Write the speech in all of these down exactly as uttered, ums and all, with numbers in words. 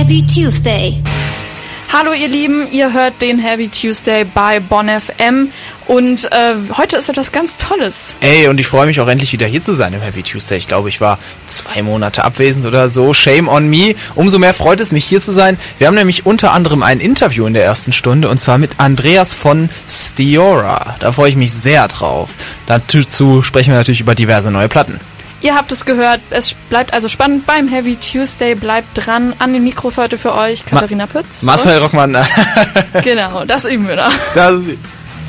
Heavy Tuesday. Hallo ihr Lieben, ihr hört den Heavy Tuesday bei Bonn F M und äh, heute ist etwas ganz Tolles. Ey, und ich freue mich auch endlich wieder hier zu sein im Heavy Tuesday. Ich glaube, ich war zwei Monate abwesend oder so. Shame on me. Umso mehr freut es mich, hier zu sein. Wir haben nämlich unter anderem ein Interview in der ersten Stunde und zwar mit Andreas von Steora. Da freue ich mich sehr drauf. Dazu sprechen wir natürlich über diverse neue Platten. Ihr habt es gehört, es bleibt also spannend beim Heavy Tuesday, bleibt dran. An den Mikros heute für euch Katharina Ma- Pütz. Marcel Rockmann. Genau, das üben wir noch. Bonn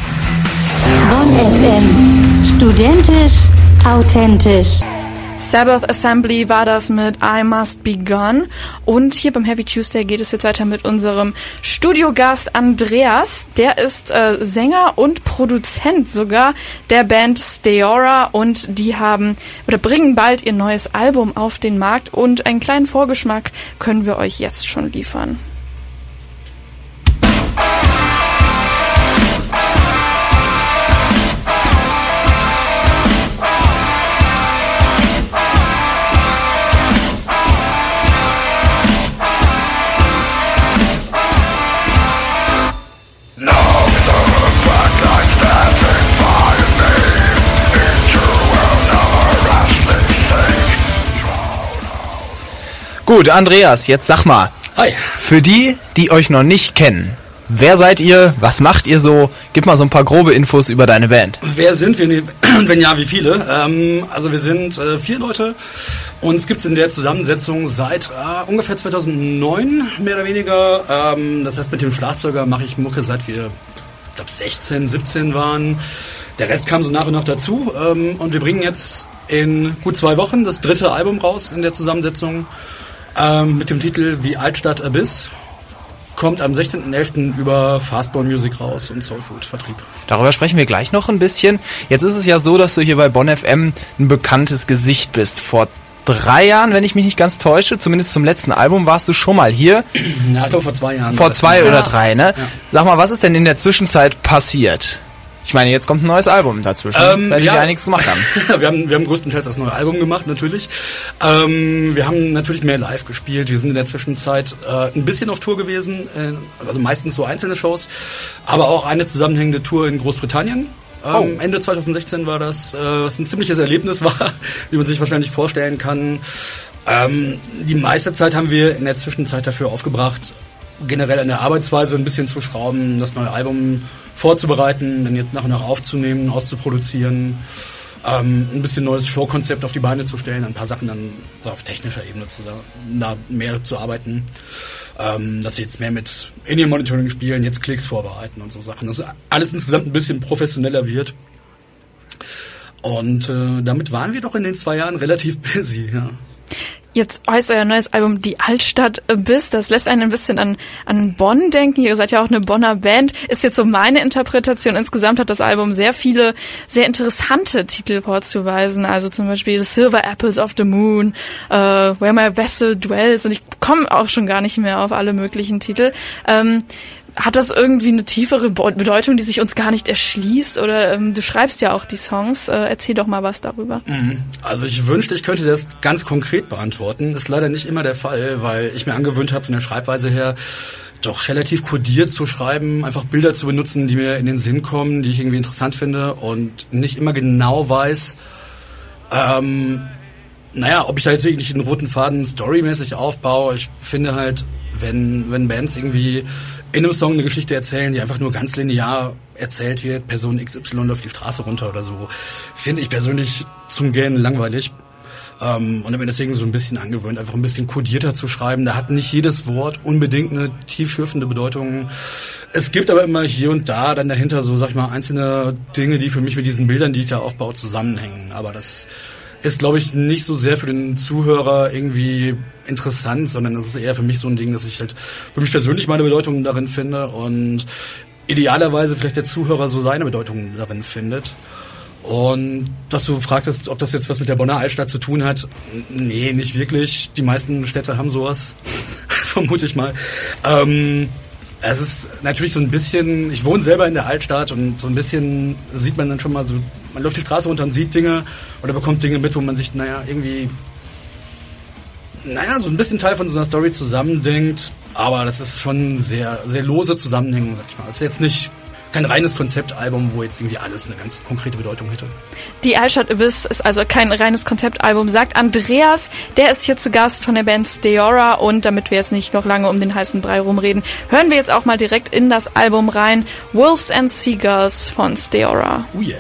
F M. Studentisch, authentisch. Sabbath Assembly war das mit I Must Be Gone. Und hier beim Heavy Tuesday geht es jetzt weiter mit unserem Studiogast Andreas. Der ist äh, Sänger und Produzent sogar der Band Steora und die haben oder bringen bald ihr neues Album auf den Markt und einen kleinen Vorgeschmack können wir euch jetzt schon liefern. Gut, Andreas, jetzt sag mal, Hi. Für die, die euch noch nicht kennen, wer seid ihr, was macht ihr so? Gib mal so ein paar grobe Infos über deine Band. Wer sind wir, wenn ja, wie viele? Ähm, also wir sind äh, vier Leute. Uns gibt's in der Zusammensetzung seit äh, ungefähr zweitausendneun, mehr oder weniger. Ähm, das heißt, mit dem Schlagzeuger mache ich Mucke, seit wir, ich glaube, sechzehn, siebzehn waren. Der Rest kam so nach und nach dazu. Ähm, und wir bringen jetzt in gut zwei Wochen das dritte Album raus in der Zusammensetzung. Ähm, mit dem Titel The Altstadt Abyss. Kommt am sechzehnten elften über Fastball Music raus und Soulfood Vertrieb. Darüber sprechen wir gleich noch ein bisschen. Jetzt ist es ja so, dass du hier bei Bonn F M ein bekanntes Gesicht bist. Vor drei Jahren, wenn ich mich nicht ganz täusche, zumindest zum letzten Album, warst du schon mal hier. Ja, ich glaube vor zwei Jahren. Vor zwei oder ja. drei, ne? Ja. Sag mal, was ist denn in der Zwischenzeit passiert? Ich meine, jetzt kommt ein neues Album dazwischen, ähm, weil die ja. ja einiges gemacht haben. wir haben. Wir haben größtenteils das neue Album gemacht, natürlich. Ähm, wir haben natürlich mehr live gespielt. Wir sind in der Zwischenzeit äh, ein bisschen auf Tour gewesen, äh, also meistens so einzelne Shows, aber auch eine zusammenhängende Tour in Großbritannien. Ähm, oh. Ende zweitausendsechzehn war das, äh, was ein ziemliches Erlebnis war, wie man sich wahrscheinlich vorstellen kann. Ähm, die meiste Zeit haben wir in der Zwischenzeit dafür aufgebracht, generell an der Arbeitsweise ein bisschen zu schrauben, das neue Album vorzubereiten, dann jetzt nach und nach aufzunehmen, auszuproduzieren, ähm, ein bisschen neues Showkonzept auf die Beine zu stellen, ein paar Sachen dann so auf technischer Ebene zu, da mehr zu arbeiten, ähm, dass wir jetzt mehr mit In-Ear-Monitoring spielen, jetzt Klicks vorbereiten und so Sachen, dass alles insgesamt ein bisschen professioneller wird. Und äh, damit waren wir doch in den zwei Jahren relativ busy, ja. Jetzt heißt euer neues Album Die Altstadt Abyss. Das lässt einen ein bisschen an, an Bonn denken. Ihr seid ja auch eine Bonner Band. Ist jetzt so meine Interpretation. Insgesamt hat das Album sehr viele, sehr interessante Titel vorzuweisen. Also zum Beispiel The Silver Apples of the Moon, uh, Where My Vessel Dwells. Und ich komme auch schon gar nicht mehr auf alle möglichen Titel. Ähm, Hat das irgendwie eine tiefere Bedeutung, die sich uns gar nicht erschließt? Oder ähm, du schreibst ja auch die Songs. Äh, erzähl doch mal was darüber. Also ich wünschte, ich könnte das ganz konkret beantworten. Ist leider nicht immer der Fall, weil ich mir angewöhnt habe, von der Schreibweise her doch relativ kodiert zu schreiben, einfach Bilder zu benutzen, die mir in den Sinn kommen, die ich irgendwie interessant finde und nicht immer genau weiß, ähm, naja, ob ich da jetzt wirklich einen roten Faden storymäßig aufbaue. Ich finde halt, wenn, wenn Bands irgendwie in einem Song eine Geschichte erzählen, die einfach nur ganz linear erzählt wird, Person X Y läuft die Straße runter oder so, finde ich persönlich zum Gähnen langweilig. Ähm, und habe mir deswegen so ein bisschen angewöhnt, einfach ein bisschen kodierter zu schreiben. Da hat nicht jedes Wort unbedingt eine tiefschürfende Bedeutung. Es gibt aber immer hier und da dann dahinter so, sag ich mal, einzelne Dinge, die für mich mit diesen Bildern, die ich da aufbaue, zusammenhängen. Aber das ist, glaube ich, nicht so sehr für den Zuhörer irgendwie interessant, sondern das ist eher für mich so ein Ding, dass ich halt für mich persönlich meine Bedeutung darin finde und idealerweise vielleicht der Zuhörer so seine Bedeutung darin findet. Und dass du fragtest, ob das jetzt was mit der Bonner Altstadt zu tun hat, nee, nicht wirklich. Die meisten Städte haben sowas, vermute ich mal. Ähm, es ist natürlich so ein bisschen, ich wohne selber in der Altstadt und so ein bisschen sieht man dann schon mal so, man läuft die Straße runter und sieht Dinge oder bekommt Dinge mit, wo man sich, naja, irgendwie naja, so ein bisschen Teil von so einer Story zusammendenkt, aber das ist schon sehr, sehr lose Zusammenhängen, sag ich mal. Das ist jetzt nicht kein reines Konzeptalbum, wo jetzt irgendwie alles eine ganz konkrete Bedeutung hätte. Die Altstadt Abyss ist also kein reines Konzeptalbum, sagt Andreas. Der ist hier zu Gast von der Band Steora und damit wir jetzt nicht noch lange um den heißen Brei rumreden, hören wir jetzt auch mal direkt in das Album rein. Wolves and Seagulls von Steora. Oh yeah.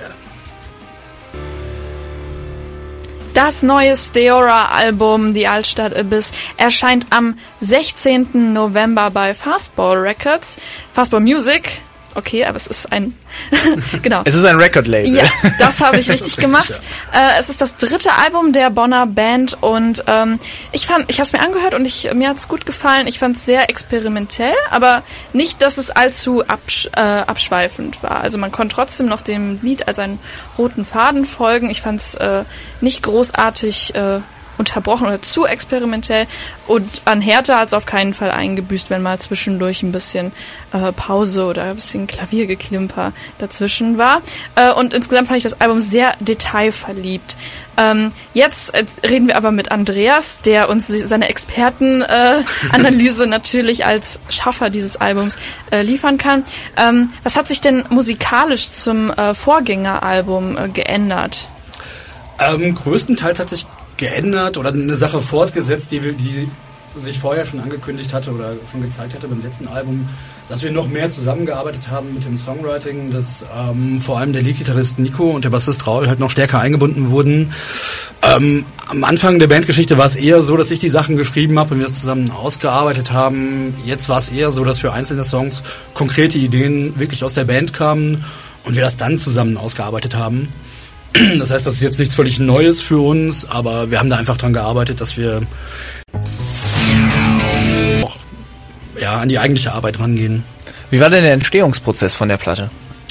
Das neue Steora-Album, die Altstadt Abyss, erscheint am sechzehnten November bei Fastball Records. Fastball Music. Okay, aber es ist ein, genau. Es ist ein Record-Label. Ja, das habe ich richtig, richtig gemacht. Ja. Äh, es ist das dritte Album der Bonner Band und ähm, ich fand, ich habe es mir angehört und ich mir hat es gut gefallen. Ich fand es sehr experimentell, aber nicht, dass es allzu absch äh, abschweifend war. Also man konnte trotzdem noch dem Lied als einen roten Faden folgen. Ich fand es äh, nicht großartig äh, unterbrochen oder zu experimentell und an Härte hat es auf keinen Fall eingebüßt, wenn mal zwischendurch ein bisschen äh, Pause oder ein bisschen Klaviergeklimper dazwischen war. Äh, und insgesamt fand ich das Album sehr detailverliebt. Ähm, jetzt äh, reden wir aber mit Andreas, der uns seine Expertenanalyse äh, natürlich als Schaffer dieses Albums äh, liefern kann. Ähm, was hat sich denn musikalisch zum äh, Vorgängeralbum äh, geändert? Ähm, größtenteils hat sich geändert oder eine Sache fortgesetzt, die, wir, die sich vorher schon angekündigt hatte oder schon gezeigt hatte beim letzten Album, dass wir noch mehr zusammengearbeitet haben mit dem Songwriting, dass ähm, vor allem der Lead-Gitarrist Nico und der Bassist Raul halt noch stärker eingebunden wurden. Ähm, am Anfang der Bandgeschichte war es eher so, dass ich die Sachen geschrieben habe und wir das zusammen ausgearbeitet haben. Jetzt war es eher so, dass für einzelne Songs konkrete Ideen wirklich aus der Band kamen und wir das dann zusammen ausgearbeitet haben. Das heißt, das ist jetzt nichts völlig Neues für uns, aber wir haben da einfach dran gearbeitet, dass wir auch ja, an die eigentliche Arbeit rangehen. Wie war denn der Entstehungsprozess von der Platte?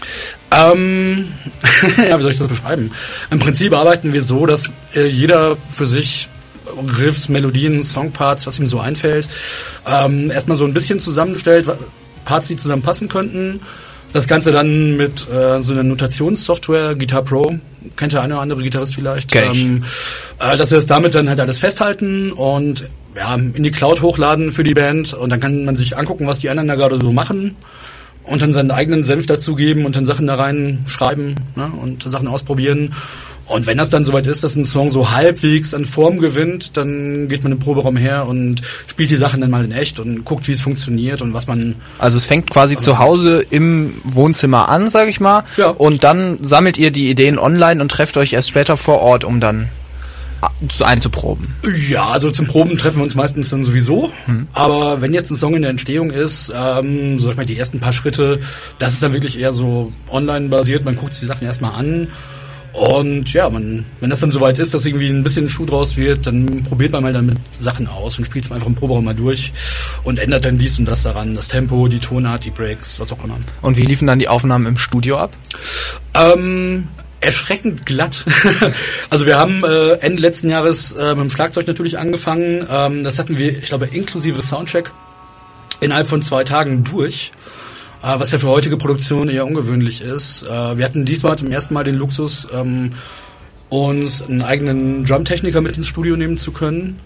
Ähm, ja, wie soll ich das beschreiben? Im Prinzip arbeiten wir so, dass äh, jeder für sich Riffs, Melodien, Songparts, was ihm so einfällt, ähm, erstmal so ein bisschen zusammenstellt, Parts, die zusammen passen könnten. Das Ganze dann mit äh, so einer Notationssoftware, Guitar Pro, kennt der eine oder andere Gitarrist vielleicht, ähm, äh, dass wir das damit dann halt alles festhalten und ja, in die Cloud hochladen für die Band und dann kann man sich angucken, was die anderen da gerade so machen und dann seinen eigenen Senf dazugeben und dann Sachen da rein schreiben, ne, und Sachen ausprobieren. Und wenn das dann soweit ist, dass ein Song so halbwegs an Form gewinnt, dann geht man im Proberaum her und spielt die Sachen dann mal in echt und guckt, wie es funktioniert und was man... Also es fängt quasi also zu Hause im Wohnzimmer an, sag ich mal, ja. Und dann sammelt ihr die Ideen online und trefft euch erst später vor Ort, um dann einzuproben. Ja, also zum Proben treffen wir uns meistens dann sowieso, hm. aber wenn jetzt ein Song in der Entstehung ist, ähm, sag ich mal, die ersten paar Schritte, das ist dann wirklich eher so online basiert, man guckt sich die Sachen erstmal an. Und ja, man, wenn das dann soweit ist, dass irgendwie ein bisschen Schuh draus wird, dann probiert man mal damit Sachen aus und spielt es einfach im Proberaum mal durch und ändert dann dies und das daran, das Tempo, die Tonart, die Breaks, was auch immer. Und wie liefen dann die Aufnahmen im Studio ab? Ähm, erschreckend glatt. Also wir haben äh, Ende letzten Jahres äh, mit dem Schlagzeug natürlich angefangen. Ähm, das hatten wir, ich glaube, inklusive Soundcheck innerhalb von zwei Tagen durch. Was ja für heutige Produktion eher ungewöhnlich ist. Wir hatten diesmal zum ersten Mal den Luxus, uns einen eigenen Drumtechniker mit ins Studio nehmen zu können.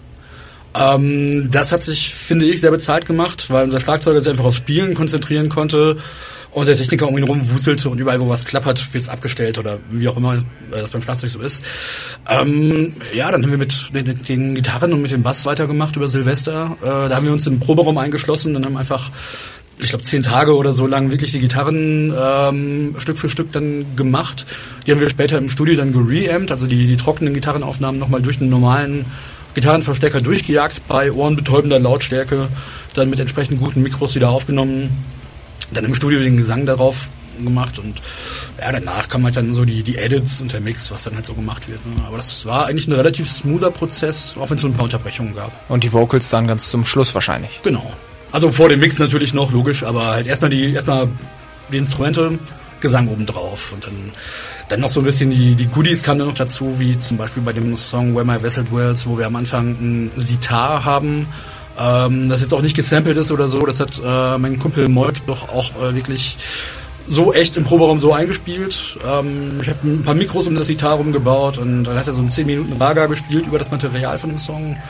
Das hat sich, finde ich, sehr bezahlt gemacht, weil unser Schlagzeuger sich einfach aufs Spielen konzentrieren konnte und der Techniker um ihn rum wuselte und überall, wo was klappert, wird's abgestellt oder wie auch immer das beim Schlagzeug so ist. Ähm, ja, dann haben wir mit den, den Gitarren und mit dem Bass weitergemacht über Silvester. Äh, da haben wir uns im Proberaum eingeschlossen und haben einfach, ich glaube, zehn Tage oder so lang wirklich die Gitarren ähm, Stück für Stück dann gemacht. Die haben wir später im Studio dann gereamt, also die, die trockenen Gitarrenaufnahmen nochmal durch einen normalen Gitarrenverstärker durchgejagt bei ohrenbetäubender Lautstärke, dann mit entsprechend guten Mikros wieder aufgenommen, dann im Studio den Gesang darauf gemacht und ja, danach kam halt dann so die, die Edits und der Mix, was dann halt so gemacht wird. Ne? Aber das war eigentlich ein relativ smoother Prozess, auch wenn es so ein paar Unterbrechungen gab. Und die Vocals dann ganz zum Schluss wahrscheinlich. Genau. Also vor dem Mix natürlich noch, logisch, aber halt erstmal die, erstmal die Instrumente, Gesang obendrauf und dann, dann noch so ein bisschen die, die Goodies kamen dann noch dazu, wie zum Beispiel bei dem Song Where My Vessel Dwells, wo wir am Anfang ein Sitar haben, ähm, das jetzt auch nicht gesampelt ist oder so, das hat äh, mein Kumpel Molk doch auch äh, wirklich so echt im Proberaum so eingespielt. Ähm, ich habe ein paar Mikros um das Sitar rumgebaut und dann hat er so einen zehn Minuten Raga gespielt über das Material von dem Song.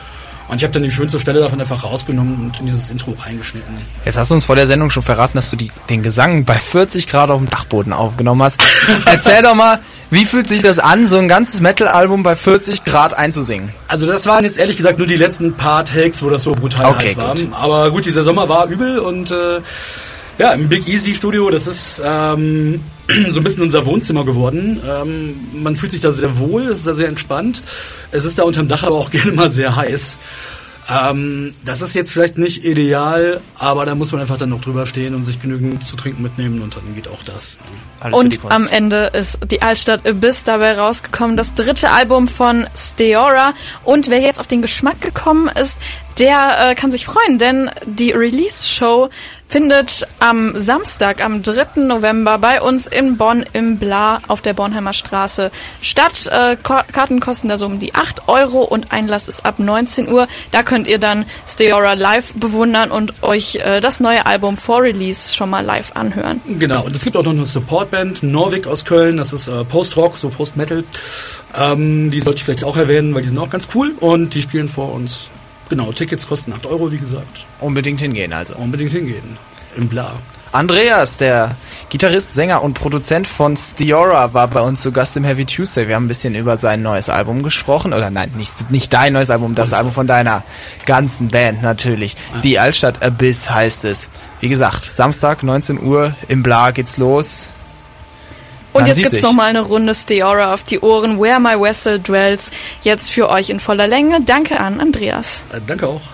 Und ich habe dann die schönste Stelle davon einfach rausgenommen und in dieses Intro reingeschnitten. Jetzt hast du uns vor der Sendung schon verraten, dass du die, den Gesang bei vierzig Grad auf dem Dachboden aufgenommen hast. Erzähl doch mal, wie fühlt sich das an, so ein ganzes Metal-Album bei vierzig Grad einzusingen? Also das waren jetzt ehrlich gesagt nur die letzten paar Takes, wo das so brutal okay, heiß war. Gut. Aber gut, dieser Sommer war übel und äh, ja, im Big Easy Studio, das ist ähm, so ein bisschen unser Wohnzimmer geworden. Ähm, man fühlt sich da sehr wohl, es ist da sehr entspannt. Es ist da unterm Dach aber auch gerne mal sehr heiß. Ähm, das ist jetzt vielleicht nicht ideal, aber da muss man einfach dann noch drüber stehen und sich genügend zu trinken mitnehmen und dann geht auch das. Alles und am Ende ist die Altstadt Abyss dabei rausgekommen, das dritte Album von Steora. Und wer jetzt auf den Geschmack gekommen ist, der äh, kann sich freuen, denn die Release-Show findet am Samstag, am dritten November bei uns in Bonn im Bla auf der Bornheimer Straße statt. Äh, Karten kosten da so um die acht Euro und Einlass ist ab neunzehn Uhr. Da könnt ihr dann Steora live bewundern und euch äh, das neue Album vor Release schon mal live anhören. Genau, und es gibt auch noch eine Supportband, Norvik aus Köln, das ist äh, Post-Rock, so Post-Metal. Ähm, die sollte ich vielleicht auch erwähnen, weil die sind auch ganz cool und die spielen vor uns. Genau, Tickets kosten acht Euro, wie gesagt. Unbedingt hingehen also. Unbedingt hingehen. Im Bla. Andreas, der Gitarrist, Sänger und Produzent von Steora, war bei uns zu Gast im Heavy Tuesday. Wir haben ein bisschen über sein neues Album gesprochen. Oder nein, nicht, nicht dein neues Album, das Album von deiner ganzen Band natürlich. Die Altstadt Abyss heißt es. Wie gesagt, Samstag, neunzehn Uhr, im Bla geht's los. Und jetzt gibt's noch mal eine Runde Steora auf die Ohren. Where My Vessel Dwells. Jetzt für euch in voller Länge. Danke an Andreas. Äh, danke auch.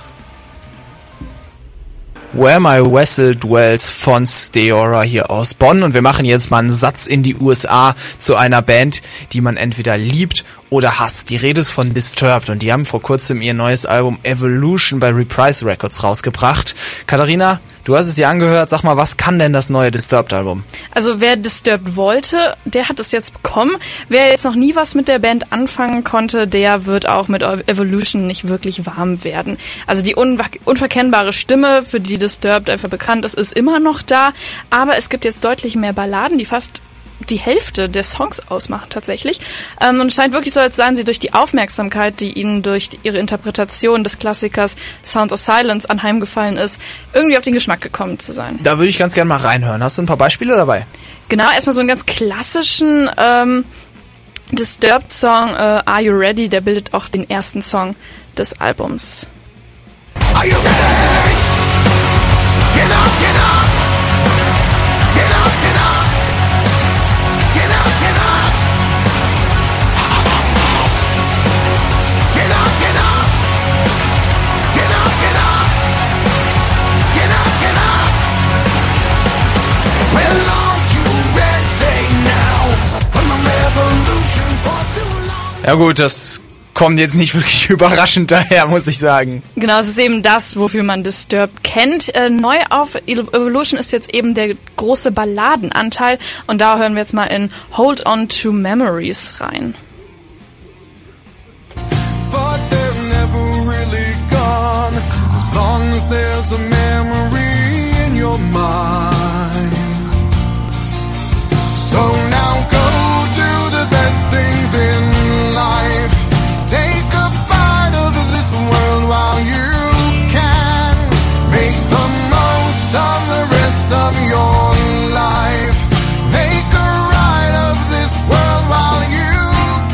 Where My Vessel Dwells von Steora hier aus Bonn. Und wir machen jetzt mal einen Satz in die U S A zu einer Band, die man entweder liebt oder hasst. Die Rede ist von Disturbed und die haben vor kurzem ihr neues Album Evolution bei Reprise Records rausgebracht. Katharina, du hast es dir angehört. Sag mal, was kann denn das neue Disturbed-Album? Also wer Disturbed wollte, der hat es jetzt bekommen. Wer jetzt noch nie was mit der Band anfangen konnte, der wird auch mit Evolution nicht wirklich warm werden. Also die unver- unverkennbare Stimme, für die Disturbed einfach bekannt ist, ist immer noch da. Aber es gibt jetzt deutlich mehr Balladen, die fast die Hälfte der Songs ausmachen tatsächlich. Ähm, und es scheint wirklich so, als seien sie durch die Aufmerksamkeit, die ihnen durch ihre Interpretation des Klassikers Sounds of Silence anheimgefallen ist, irgendwie auf den Geschmack gekommen zu sein. Da würde ich ganz gerne mal reinhören. Hast du ein paar Beispiele dabei? Genau, erstmal so einen ganz klassischen ähm, Disturbed-Song, äh, Are You Ready? Der bildet auch den ersten Song des Albums. Are you ready? Get up, get up! Get up, get up! Get up, get up! Get up, get up! Get up, get up! Get up, get up! Well, are you ready now? For the revolution for too long? Ja gut, das kommt jetzt nicht wirklich überraschend daher, muss ich sagen. Genau, es ist eben das, wofür man Disturbed kennt. Äh, neu auf Evolution ist jetzt eben der große Balladenanteil und da hören wir jetzt mal in Hold On To Memories rein. But they're never really gone, as long as there's a memory in your mind. So now go do the best things in life. Take a bite of this world while you can. Make the most of the rest of your life. Make a ride of this world while you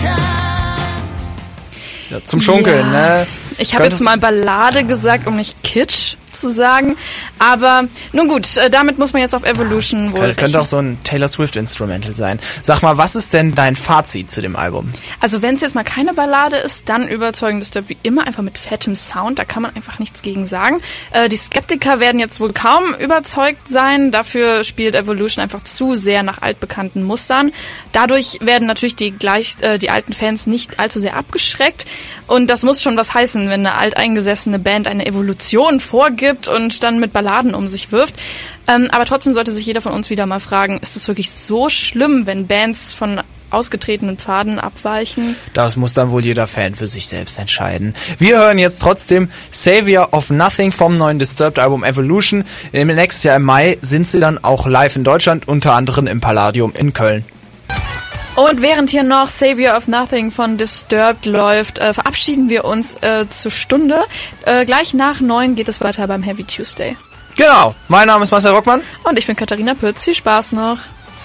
can. Ja, zum Schunkeln, ja. ne? Ich habe jetzt mal Ballade gesagt, um nicht Kitsch zu sagen. Aber nun gut, äh, damit muss man jetzt auf Evolution wohl Könnte, könnte auch so ein Taylor Swift Instrumental sein. Sag mal, was ist denn dein Fazit zu dem Album? Also wenn es jetzt mal keine Ballade ist, dann überzeugen Disturbed wie immer einfach mit fettem Sound. Da kann man einfach nichts gegen sagen. Äh, die Skeptiker werden jetzt wohl kaum überzeugt sein. Dafür spielt Evolution einfach zu sehr nach altbekannten Mustern. Dadurch werden natürlich die, gleich, äh, die alten Fans nicht allzu sehr abgeschreckt. Und das muss schon was heißen, wenn eine alteingesessene Band eine Evolution vorgibt und dann mit Balladen um sich wirft. Ähm, aber trotzdem sollte sich jeder von uns wieder mal fragen, ist es wirklich so schlimm, wenn Bands von ausgetretenen Pfaden abweichen? Das muss dann wohl jeder Fan für sich selbst entscheiden. Wir hören jetzt trotzdem Savior of Nothing vom neuen Disturbed-Album Evolution. Im nächsten Jahr im Mai sind sie dann auch live in Deutschland, unter anderem im Palladium in Köln. Und während hier noch Savior of Nothing von Disturbed läuft, äh, verabschieden wir uns äh, zur Stunde. Äh, gleich nach neun geht es weiter beim Heavy Tuesday. Genau, mein Name ist Marcel Rockmann. Und ich bin Katharina Pütz. Viel Spaß noch.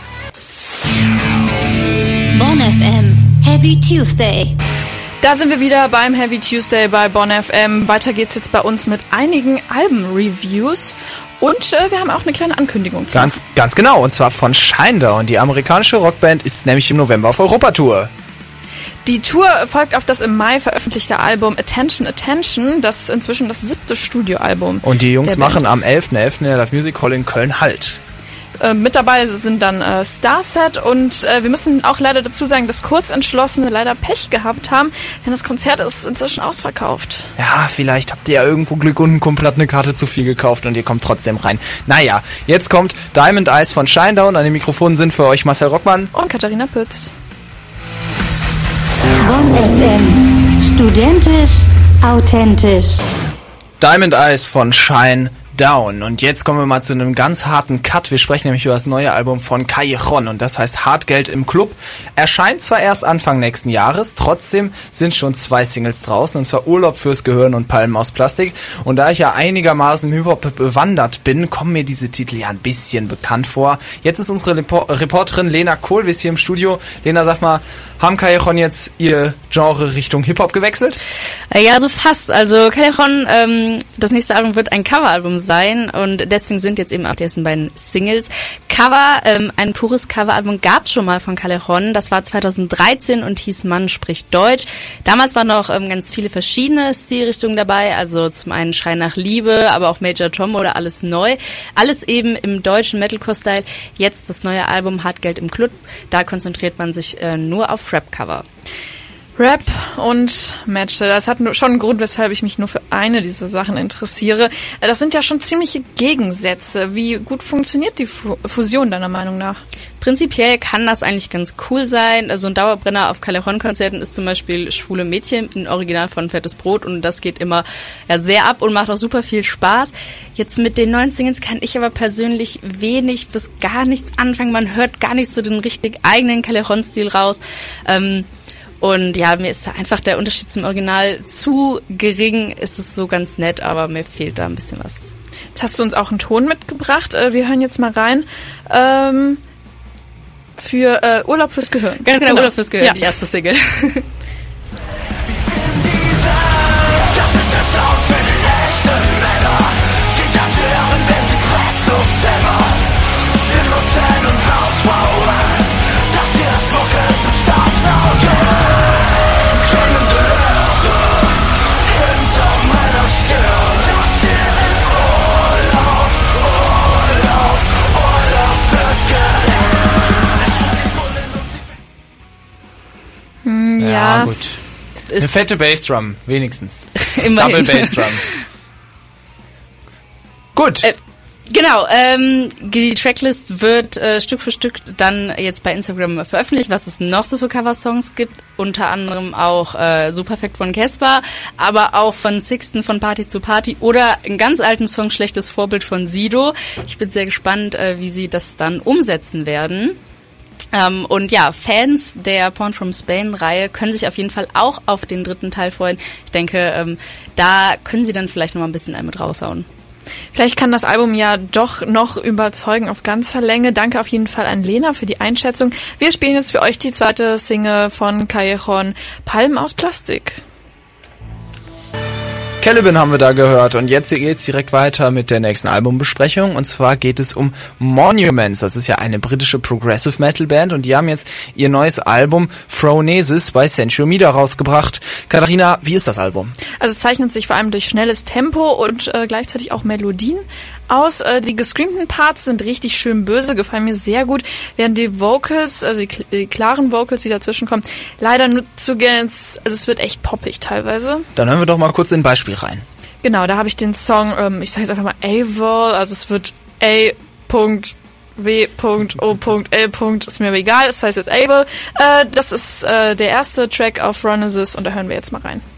Bonn F M, Heavy Tuesday. Da sind wir wieder beim Heavy Tuesday bei Bonn F M. Weiter geht's jetzt bei uns mit einigen Alben-Reviews. Und äh, wir haben auch eine kleine Ankündigung zu. Ganz, ganz genau, und zwar von Shinedown. Die amerikanische Rockband ist nämlich im November auf Europatour. Die Tour folgt auf das im Mai veröffentlichte Album Attention, Attention, das ist inzwischen das siebte Studioalbum. Und die Jungs machen Band am elften elften in der Live Music Hall in Köln Halt. Äh, mit dabei sind dann äh, Starset und äh, wir müssen auch leider dazu sagen, dass Kurzentschlossene leider Pech gehabt haben, denn das Konzert ist inzwischen ausverkauft. Ja, vielleicht habt ihr ja irgendwo Glück und ein Kumpel hat eine Karte zu viel gekauft und ihr kommt trotzdem rein. Naja, jetzt kommt Diamond Eyes von Shinedown. An den Mikrofonen sind für euch Marcel Rockmann und Katharina Pütz. Bonn F M. Studentisch, authentisch. Diamond Eyes von Shinedown. Und jetzt kommen wir mal zu einem ganz harten Cut. Wir sprechen nämlich über das neue Album von Callejon und das heißt Hartgeld im Club. Erscheint zwar erst Anfang nächsten Jahres, trotzdem sind schon zwei Singles draußen, und zwar Urlaub fürs Gehirn und Palmen aus Plastik. Und da ich ja einigermaßen im Hip-Hop bewandert bin, kommen mir diese Titel ja ein bisschen bekannt vor. Jetzt ist unsere Repor- Reporterin Lena Kohlwiss hier im Studio. Lena, sag mal, haben Callejon jetzt ihr Genre Richtung Hip-Hop gewechselt? Ja, also fast. Also Callejon, ähm, das nächste Album wird ein Coveralbum sein und deswegen sind jetzt eben auch die ersten beiden Singles. Cover, ähm, ein pures Coveralbum gab es schon mal von Callejon. Das war zweitausenddreizehn und hieß Mann spricht Deutsch. Damals waren noch ähm, ganz viele verschiedene Stilrichtungen dabei. Also zum einen Schrei nach Liebe, aber auch Major Tom oder Alles neu. Alles eben im deutschen Metalcore-Style. Jetzt das neue Album Hartgeld im Club. Da konzentriert man sich äh, nur auf Rap-Cover. Rap und Metal, das hat schon einen Grund, weshalb ich mich nur für eine dieser Sachen interessiere. Das sind ja schon ziemliche Gegensätze. Wie gut funktioniert die Fusion deiner Meinung nach? Prinzipiell kann das eigentlich ganz cool sein. Also ein Dauerbrenner auf Callejon-Konzerten ist zum Beispiel Schwule Mädchen, ein Original von Fettes Brot, und das geht immer ja sehr ab und macht auch super viel Spaß. Jetzt mit den neuen Singles kann ich aber persönlich wenig bis gar nichts anfangen. Man hört gar nicht so den richtig eigenen Callejon-Stil raus. Ähm, Und ja, mir ist da einfach der Unterschied zum Original zu gering. Ist es so ganz nett, aber mir fehlt da ein bisschen was. Jetzt hast du uns auch einen Ton mitgebracht. Wir hören jetzt mal rein. Ähm, für äh, Urlaub fürs Gehirn. Ganz genau, genau. Urlaub fürs Gehirn, ja. Die erste Single. Das ist der Sound für die echten Männer, die das hören, wenn sie Pressluft hämmern. Für Hotel und Hausfrauen, dass sie das Mucke zum Staubsaugen. Klingende Hörer hinter meiner Stirn. Das hier ist Urlaub, Urlaub, Urlaub fürs Gehirn. Ja, Ja, gut. Ist Eine fette Bassdrum, wenigstens. immerhin. Double Bassdrum. Gut. Äh, Genau, ähm, die Tracklist wird äh, Stück für Stück dann jetzt bei Instagram veröffentlicht, was es noch so für Coversongs gibt. Unter anderem auch äh, Superfekt von Casper, aber auch von Sixten von Party zu Party oder einen ganz alten Song Schlechtes Vorbild von Sido. Ich bin sehr gespannt, äh, wie sie das dann umsetzen werden. Ähm, und ja, Fans der Porn from Spain-Reihe können sich auf jeden Fall auch auf den dritten Teil freuen. Ich denke, ähm, da können sie dann vielleicht noch mal ein bisschen ein mit raushauen. Vielleicht kann das Album ja doch noch überzeugen auf ganzer Länge. Danke auf jeden Fall an Lena für die Einschätzung. Wir spielen jetzt für euch die zweite Single von Callejon, Palmen aus Plastik. Caliban haben wir da gehört und jetzt geht's direkt weiter mit der nächsten Albumbesprechung, und zwar geht es um Monuments. Das ist ja eine britische Progressive Metal Band und die haben jetzt ihr neues Album Phronesis bei Sensual Media rausgebracht. Katharina, wie ist das Album? Also es zeichnet sich vor allem durch schnelles Tempo und äh, gleichzeitig auch Melodien aus. Äh, die gescreamten Parts sind richtig schön böse, gefallen mir sehr gut, während die Vocals, also die, kl- die klaren Vocals, die dazwischen kommen, leider nur zu ganz, also es wird echt poppig teilweise. Dann hören wir doch mal kurz in ein Beispiel rein. Genau, da habe ich den Song, ähm, ich sage jetzt einfach mal A-Vol, also es wird A. W. O. L. Ist mir aber egal, das heißt jetzt A-Vol. Äh, das ist äh, der erste Track auf Phronesis und da hören wir jetzt mal rein.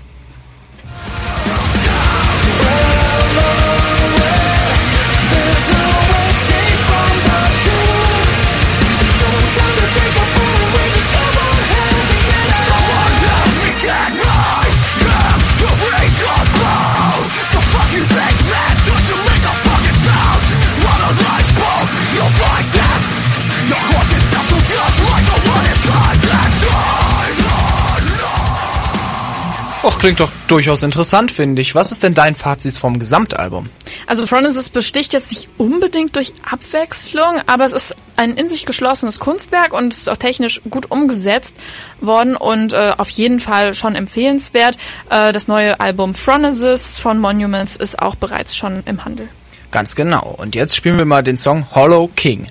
There's no escape from the truth. No time to take a fool with the sun. Och, klingt doch durchaus interessant, finde ich. Was ist denn dein Fazit vom Gesamtalbum? Also Phronesis besticht jetzt nicht unbedingt durch Abwechslung, aber es ist ein in sich geschlossenes Kunstwerk und es ist auch technisch gut umgesetzt worden und äh, auf jeden Fall schon empfehlenswert. Äh, das neue Album Phronesis von Monuments ist auch bereits schon im Handel. Ganz genau. Und jetzt spielen wir mal den Song Hollow King.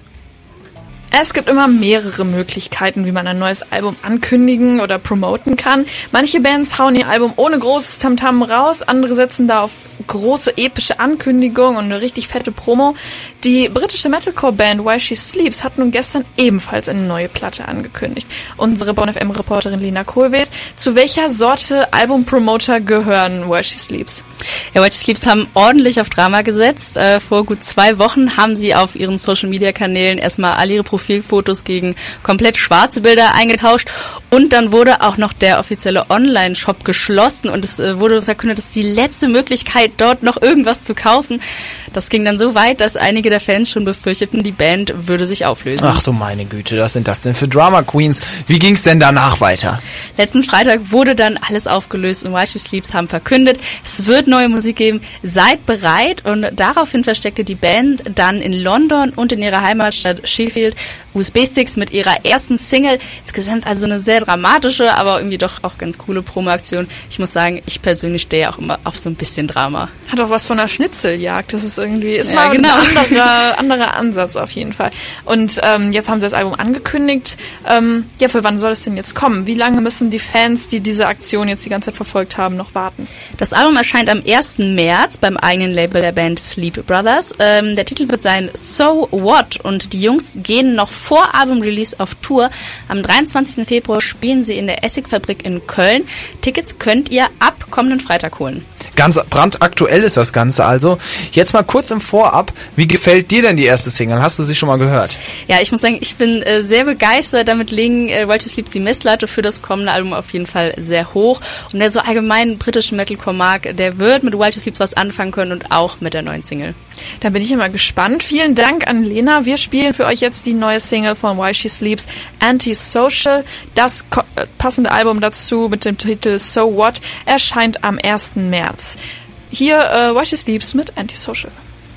Es gibt immer mehrere Möglichkeiten, wie man ein neues Album ankündigen oder promoten kann. Manche Bands hauen ihr Album ohne großes Tamtam raus, andere setzen da auf große epische Ankündigungen und eine richtig fette Promo. Die britische Metalcore-Band While She Sleeps hat nun gestern ebenfalls eine neue Platte angekündigt. Unsere Bonn F M-Reporterin Lena Kohlwees, zu welcher Sorte Albumpromoter gehören While She Sleeps? Ja, While She Sleeps haben ordentlich auf Drama gesetzt. Äh, vor gut zwei Wochen haben sie auf ihren Social-Media-Kanälen erstmal alle ihre Profilfotos gegen komplett schwarze Bilder eingetauscht und dann wurde auch noch der offizielle Online-Shop geschlossen und es äh, wurde verkündet, dass die letzte Möglichkeit, dort noch irgendwas zu kaufen. Das ging dann so weit, dass einige der Fans schon befürchteten, die Band würde sich auflösen. Ach du meine Güte, was sind das denn für Drama Queens? Wie ging's denn danach weiter? Letzten Freitag wurde dann alles aufgelöst und While She Sleeps haben verkündet, es wird neue Musik geben, seid bereit und daraufhin versteckte die Band dann in London und in ihrer Heimatstadt Sheffield U S B-Sticks mit ihrer ersten Single. Insgesamt also eine sehr dramatische, aber irgendwie doch auch ganz coole Promo-Aktion. Ich muss sagen, ich persönlich stehe auch immer auf so ein bisschen Drama. Hat auch was von einer Schnitzeljagd. Das ist irgendwie, ist Ja, mal genau. ein anderer, anderer Ansatz auf jeden Fall. Und ähm, jetzt haben sie das Album angekündigt. Ähm, ja, für wann soll es denn jetzt kommen? Wie lange müssen die Fans, die diese Aktion jetzt die ganze Zeit verfolgt haben, noch warten? Das Album erscheint am ersten März beim eigenen Label der Band Sleep Brothers. Ähm, der Titel wird sein So What und die Jungs gehen noch vor Album-Release auf Tour. Am dreiundzwanzigsten Februar spielen sie in der Essigfabrik in Köln. Tickets könnt ihr ab kommenden Freitag holen. Ganz brandaktuell ist das Ganze also. Jetzt mal kurz im Vorab, wie gefällt dir denn die erste Single? Hast du sie schon mal gehört? Ja, ich muss sagen, ich bin äh, sehr begeistert. Damit legen äh, While She Sleeps die Messlatte für das kommende Album auf jeden Fall sehr hoch. Und wer so allgemein britischen Metalcore mag, der wird mit While She Sleeps was anfangen können und auch mit der neuen Single. Da bin ich immer gespannt. Vielen Dank an Lena. Wir spielen für euch jetzt die neue Single von While She Sleeps, Antisocial. Das ko- äh, passende Album dazu mit dem Titel So What erscheint am ersten März. Hier äh, While She Sleeps mit Antisocial.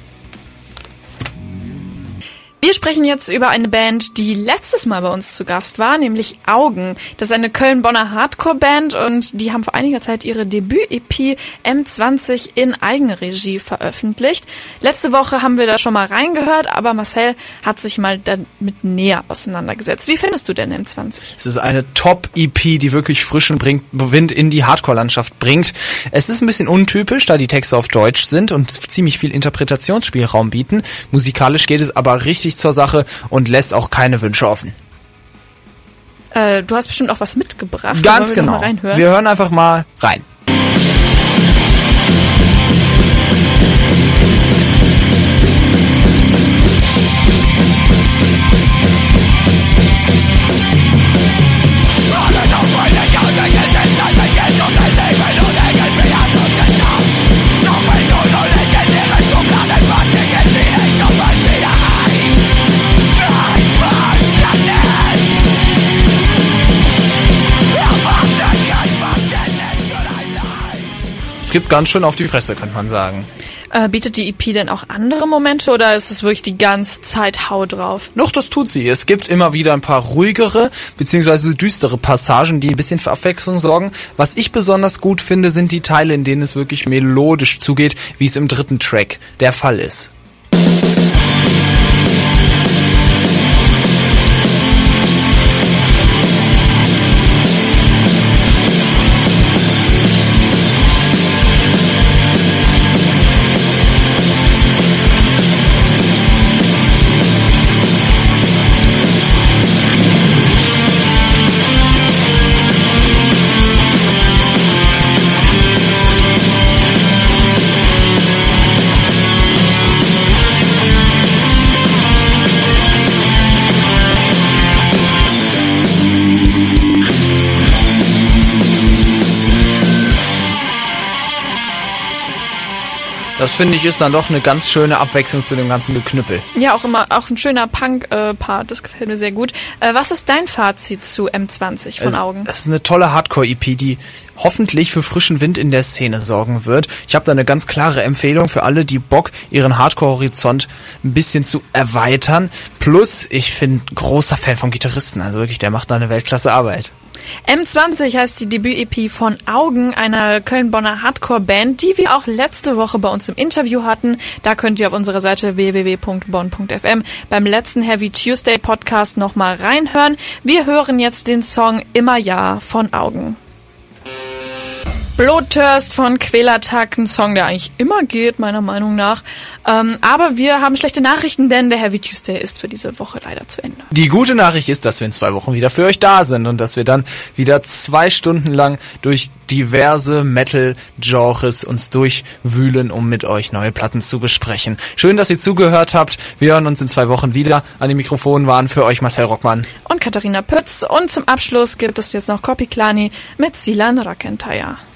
Wir sprechen jetzt über eine Band, die letztes Mal bei uns zu Gast war, nämlich Augen. Das ist eine Köln-Bonner Hardcore-Band und die haben vor einiger Zeit ihre Debüt-E P M zwanzig in Eigenregie veröffentlicht. Letzte Woche haben wir da schon mal reingehört, aber Marcel hat sich mal damit näher auseinandergesetzt. Wie findest du denn M zwanzig? Es ist eine Top-E P, die wirklich frischen bringt, Wind in die Hardcore-Landschaft bringt. Es ist ein bisschen untypisch, da die Texte auf Deutsch sind und ziemlich viel Interpretationsspielraum bieten. Musikalisch geht es aber richtig zur Sache und lässt auch keine Wünsche offen. Äh, du hast bestimmt auch was mitgebracht. Ganz Wollen wir noch genau. mal reinhören? Wir hören einfach mal rein. Es gibt ganz schön auf die Fresse, könnte man sagen. Äh, bietet die E P denn auch andere Momente oder ist es wirklich die ganze Zeit Hau drauf? Noch, das tut sie. Es gibt immer wieder ein paar ruhigere bzw. düstere Passagen, die ein bisschen für Abwechslung sorgen. Was ich besonders gut finde, sind die Teile, in denen es wirklich melodisch zugeht, wie es im dritten Track der Fall ist. Das finde ich ist dann doch eine ganz schöne Abwechslung zu dem ganzen Geknüppel. Ja, auch immer auch ein schöner Punk-Part, das gefällt mir sehr gut. Äh, was ist dein Fazit zu M zwanzig von es, Augen? Es ist eine tolle Hardcore-E P, die hoffentlich für frischen Wind in der Szene sorgen wird. Ich habe da eine ganz klare Empfehlung für alle, die Bock, ihren Hardcore-Horizont ein bisschen zu erweitern. Plus, ich bin großer Fan vom Gitarristen, also wirklich, der macht da eine Weltklasse-Arbeit. M zwanzig heißt die Debüt-E P von Augen, einer Köln-Bonner Hardcore-Band, die wir auch letzte Woche bei uns im Interview hatten. Da könnt ihr auf unserer Seite w w w punkt bonn punkt f m beim letzten Heavy Tuesday Podcast nochmal reinhören. Wir hören jetzt den Song Immer Ja von Augen. Bloodthirst von Quälertag, ein Song, der eigentlich immer geht, meiner Meinung nach. Ähm, aber wir haben schlechte Nachrichten, denn der Heavy Tuesday ist für diese Woche leider zu Ende. Die gute Nachricht ist, dass wir in zwei Wochen wieder für euch da sind und dass wir dann wieder zwei Stunden lang durch diverse Metal-Genres uns durchwühlen, um mit euch neue Platten zu besprechen. Schön, dass ihr zugehört habt. Wir hören uns in zwei Wochen wieder. An den Mikrofonen waren für euch Marcel Rockmann und Katharina Pütz. Und zum Abschluss gibt es jetzt noch Kopiklani mit Silan Rakentaya.